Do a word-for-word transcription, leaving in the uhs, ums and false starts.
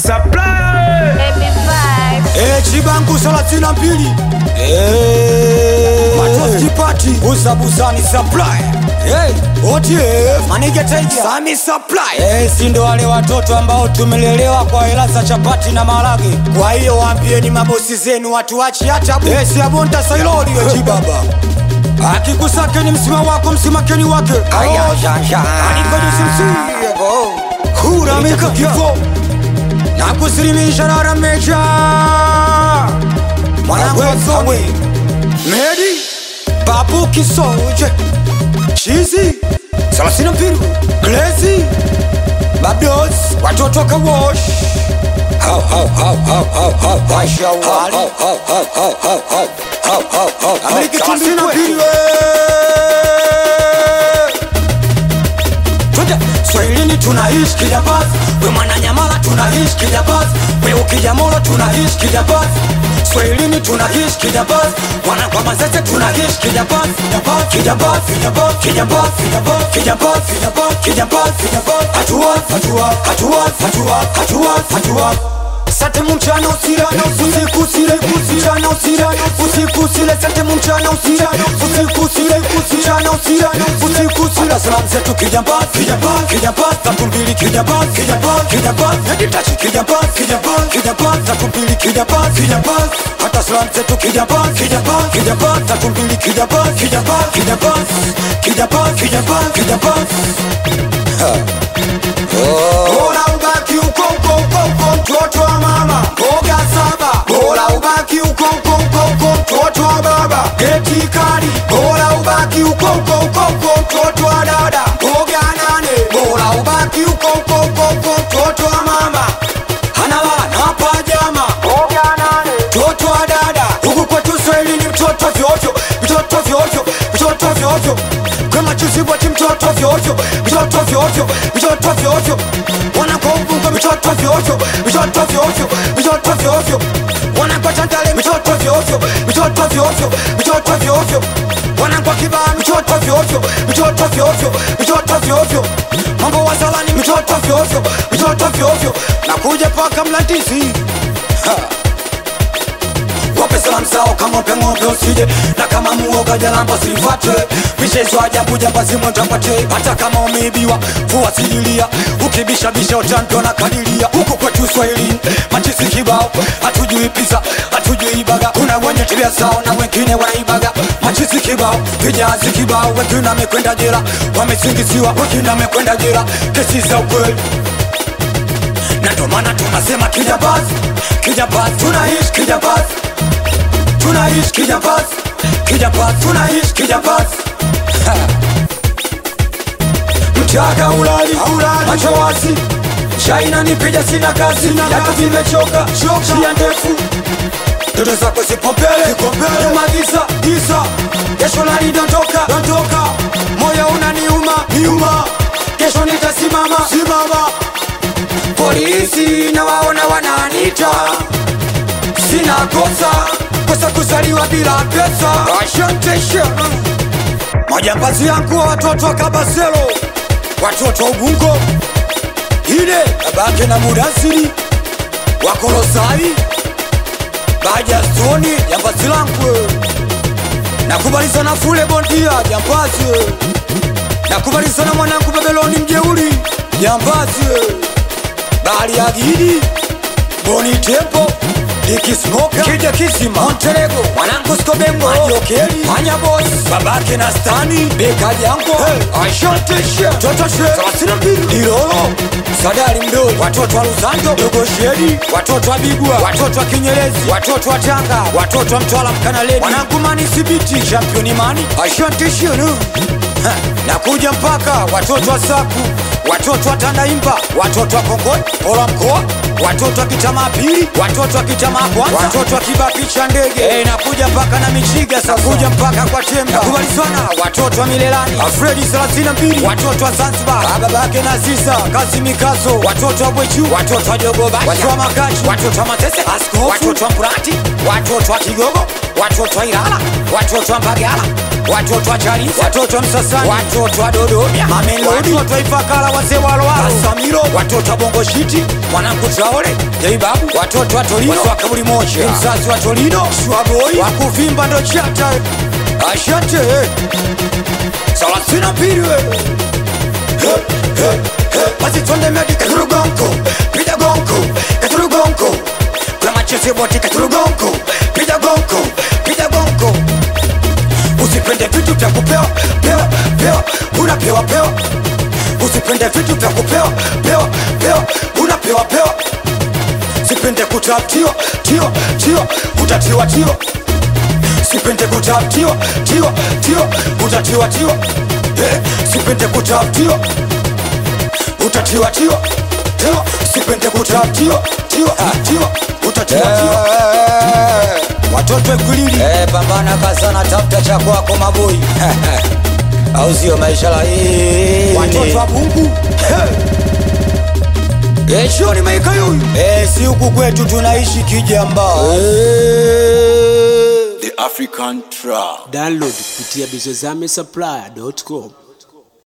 Supply Baby vibes. Eh, Chibangu thelathini na mbili. Eh, Matosti party usabusani supply. Hey, O T F Manige Tiger Sami supply. Eh, si ndo wale watoto ambao tumelelewa kwa hela za chapati na marage. Kwa hiyo waambieni mabosi zenu watu wachi hata bu. Eh, si abonta sailori we Chibaba. Akikusake ni msima wako msimakeni wake. Aya shasha. Aniko jisimsi. Kura mika kifo. Na kusilimisha rara mecha mwanangu wazowe Medi Babu Kisoje Chizi Salasina Mpiru Glezi Babdos Watoto Kawash How how how how how how Washa wali How how how how how how How how how Amerika Salasina Mpiru Swahilini tunaishi kijabaz, we Mwananyamala tunaishi kijabaz, we Ukijamolo tunaishi kijabaz. Swahilini tunaishi kijabaz, wana kwa mazete tunaishi kijabaz, kijabaz, kijabaz, kijabaz, kijabaz, kijabaz, kijabaz, kijabaz, kijabaz, kijabaz. Hatua, hatua, hatua, hatua, hatua, hatua. Sante mchana usira, usiku usire, mchana usira, usiku usire, sante mchana usira, usiku usire, mchana usira, usiku usire. Salam zetu kijabaz, kijabaz, kijabaz, tatu mbili kijabaz, kijabaz, kijabaz, editachi kijabaz, kijabaz, kijabaz, tatu mbili kijabaz, kijabaz. Hata salam zetu kijabaz, kijabaz, kijabaz, tatu mbili kijabaz, kijabaz, kijabaz, kijabaz, kijabaz, kijabaz. Bora ubaki uko uko uko uko mtoto wa mama boga saba. Bora ubaki uko uko uko uko mtoto wa baba geti kali. Bora ubaki uko uko uko uko mtoto wa dada boga nane. Bora ubaki uko uko uko uko mtoto wa mama hanalala na pajama boga nane. Mtoto wa dada huku kwetu Swahili ni mtoto vyovyo, mtoto vyovyo, mtoto vyovyo. Kama chuzibwa ti mtoto vyovyo, mtoto vyovyo, mtoto vyovyo. Wanakombunga mtoto vyovyo, mtoto vyovyo, mtoto vyovyo. Wanakwa ndale mtoto vyovyo, mtoto vyovyo, mtoto vyovyo. Wanakwa kibaa mtoto vyovyo, mtoto vyovyo, mtoto vyovyo. Mambo wazalani mtoto vyovyo, mtoto vyovyo. Nakuja paka Mlandizi. Ha. Wape salam sao kama upe ngombe usije. Na kama muoga jalamba silifate. Michezo ajabu jambazi mwentapate. Hata kama umeibiwa fuwa sililia. Ukibisha bisha utanto na kadilia. Huku kwetu Swahilini machisi kibao. Hatujui pizza, hatujui baga. Kuna wenye tabia sao na wengine wanaibaga. Machisi kibao, vijazi kibao. Wengine wamekwenda jela, wamesingisiwa. Wengine wamekwenda jela, kesi za ukweli. Na ndo maana tunasema kijabaz, kijabaz, tunaishi kijabaz, tunaishi kijabaz, kijabaz, tunaishi kijabaz. Mchaka ulali, macho wazi, shaina nipija sina kazi, yako vimechoka, shia ndefu. Ndoto zako zipo mbele, nyuma giza, giza. Kesho nani dondoka, dondoka. Moyo unaniuma, niuma. Kesho nitasimama, simama. Polisi na waona wananita, sina kosa, kosa kuzaliwa bila pesa. Asante shema. Majambazi yangu wa watoto wa Kabaselo, watoto Ubungo, ile babake na Mudasiri Wakolosai Baja Stoni. Jambazi langu nakubaliza na Fule Bondia jambazi. Nakubaliza na mwanangu Babeloni mjeuri jambazi. Bali ya Gidi Boni Tempo Diki Smoka Kija Kisima Monterego Mwanangu Skobengo Majokeli Manya Boss Babake na Stani Beka Jango hey. Ashote She Toto She Salasina Mpiru Ilolo Sadari Mdoi Watoto wa Luzando Dogo Shedi Watoto wa Bigua Watoto wa Kinyerezi Watoto wa Tanga Watoto wa Mtwala Mkanaleni Mwanangu Mani Sibiti Championi Mani Ashote She no Nakuja mpaka watoto wa Saku, watoto wa Tandaimba, watoto wa Kongoni, Pola mkoa, watoto wa Kitama pili, watoto wa Kitama kwanza, watoto wa Kibapi cha ndege. Eh, nakuja mpaka na Michiga sasa. Nakuja mpaka kwa Temba. Nakubali sana watoto wa Milelani, Alfredi thelathini na mbili, watoto wa Zanzibar, babake na Ziza, Kazi Mikazo, watoto wa Bwechu, watoto wa Jogoba, watoto wa Makachi, watoto wa Matese, Askofu, watoto wa Mkurati, watoto wa Kigogo. watoto wa Ilala, watoto wa Mbagala, watoto wa Chalinze, watoto wa Msasani, watoto wa Dodoma, Mamelodi, watoto wa Ifakara, wazee wa Loalo, Samiro, watoto wa Bongo Shiti, mwanangu Traore, Jay Babu, watoto wa Torino, wa kaburi moja, mzazi wa Torino, Shwaboi, wa kuvimba ndo chata, ashante, salasina pili we, he, he, he, pasi tonde medi katuru gonko, pida gonko, katuru gonko, kuna machese bote katuru gonko, pida gonko, pida gonko. Usipende vitu vya kupewa, pewa, pewa, unapewa pewa. Usipende vitu vya kupewa, pewa, pewa, unapewa pewa. Sipende kutafutiwa, tiwa, tiwa, utatiwa tiwa. Sipende kutafutiwa, tiwa, tiwa, utatiwa tiwa. Eh, sipende kutafutiwa, utatiwa tiwa. Tiwa, sipende kutafutiwa, tiwa, tiwa, utatiwa tiwa. Watoto Ikwilili, eh, pambana kazana, tafuta cha kwako maboi. Au sio maisha la hii. Watoto wa Bungu, eh, shoni maika yuyu. Eh, si huku kwetu tunaishi kijamba. The African Trap. Download kupitia bizozame supplier dot com.